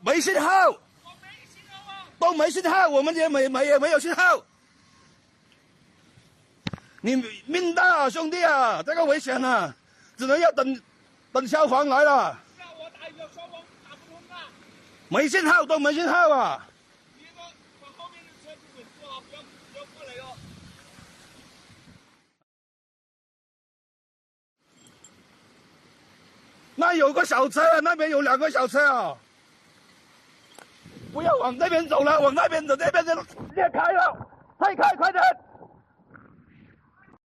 没信号，都没信号，我们也没有信号。你命大啊，兄弟啊，这个危险啊，只能要等消防来了。 我打一个消防打不通啊， 没信号，都没信号啊。 你那个把后面的车子稳住啊，不要过来哦。 那有个小车，那边有2个小车啊。不要往那边走了，往那边走，那边就裂开了，快开，快点！